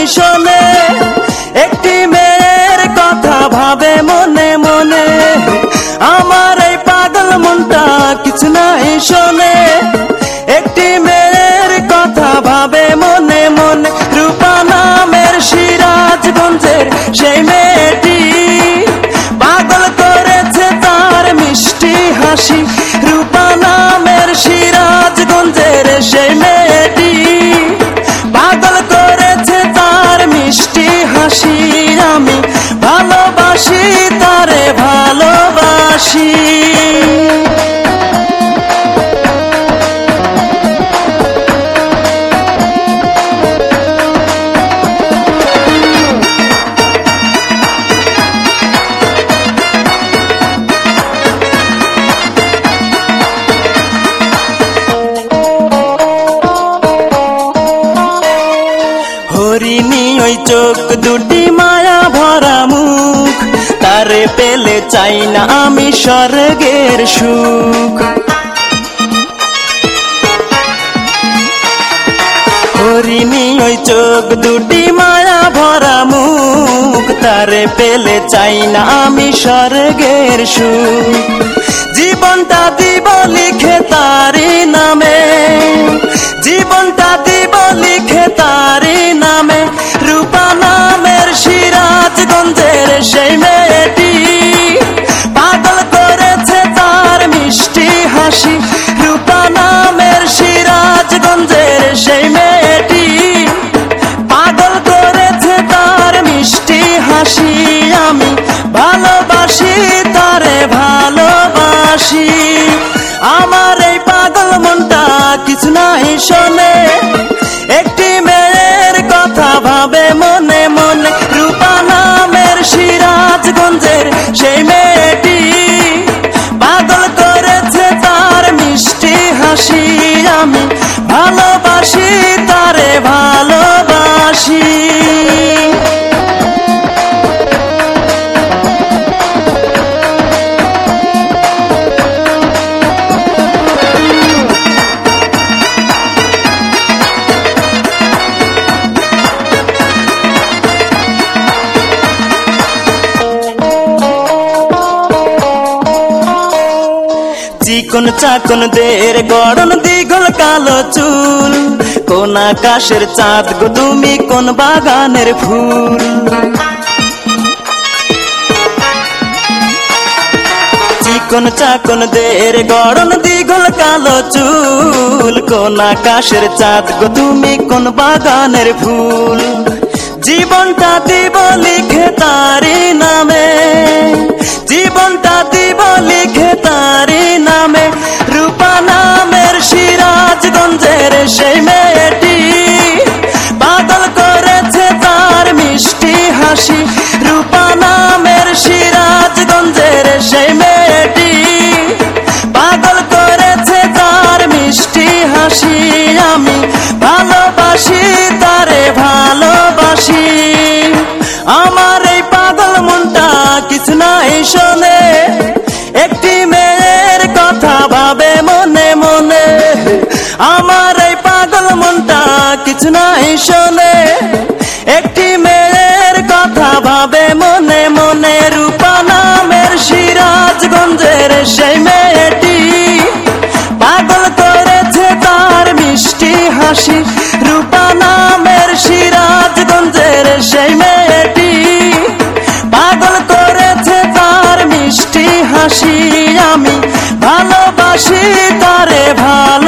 শোনে, একটি মেয়ের কথা ভাবে মনে মনে। আমার এই পাগল মনটা কিছু নাই শোনে, একটি মেয়ের কথা ভাবে মনে মনে। রূপা নামের সিরাজগঞ্জের সেই মেয়েটি পাগল করেছে তার মিষ্টি হাসি। রূপা নামের সিরাজগঞ্জের সেই মেয়েটি পাগল করেছে তার মিষ্টি হাসি। আমি ভালোবাসি তারে ভালোবাসি। হরিণী ওই চোখ দুটি মায়া ভরা মুখ, তারে পেলে চাই না আমি স্বর্গের সুখ। হরিণী ওই চোখ দুটি মায়া ভরা মুখ, তারে পেলে চাই না আমি স্বর্গের সুখ। জীবনটা দিব লিখে তারি নামে, জীবনটা দিব লিখে তারি নামে। রূপা নামের সিরাজগঞ্জের সেই মেয়েটি পাগল করেছে তার মিষ্টি হাসি। রূপা নামের সিরাজগঞ্জের সেই মেয়েটি পাগল করেছে তার মিষ্টি হাসি। আমি ভালোবাসি তারে ভালোবাসি। আমার এই পাগল মনটা কিছু নাই শোনে, একটি মেয়ের কথা ভাবে মনে মনে। রূপা নামের সিরাজগঞ্জের সেই মেয়েটি পাগল করেছে তার মিষ্টি হাসি। আমি ভালোবাসি তারে ভালোবাসি। চিকন চাকন দের গড়ন দীঘল কালো চুল, কোন আকাশের চাঁদ গো তুমি কোন বাগানের ফুল। চিকন চাকন দের গড়ন দীঘল কালো চুল, কোন আকাশের চাঁদ গো তুমি কোন বাগানের ফুল। জীবনটা দিব লিখে তারি নামে, জীবনটা দিব লিখে তারি নামে। রূপা নামের সিরাজগঞ্জের সেই মেয়েটি পাগল করেছে তার মিষ্টি হাসি। রূপা নামের সিরাজগঞ্জের সেই মেয়েটি পাগল করেছে তার মিষ্টি হাসি। আমি ভালোবাসি তারে ভালোবাসি। আমার এই পাগল মনটা কিছু নাই শোনে, একটি মেয়ের কথা ভাবে মনে মনে। আমার এই পাগল মনটা কিছু নাই শোনে, একটি মেয়ের কথা ভাবে মনে মনে। রূপা নামের সিরাজগঞ্জের সেই মেয়েটি পাগল করেছে তার মিষ্টি হাসি। রূপা নামের সিরাজগঞ্জের সেই মেয়েটি পাগল করেছে তার মিষ্টি হাসি। আমি ভালোবাসি তারে ভালো।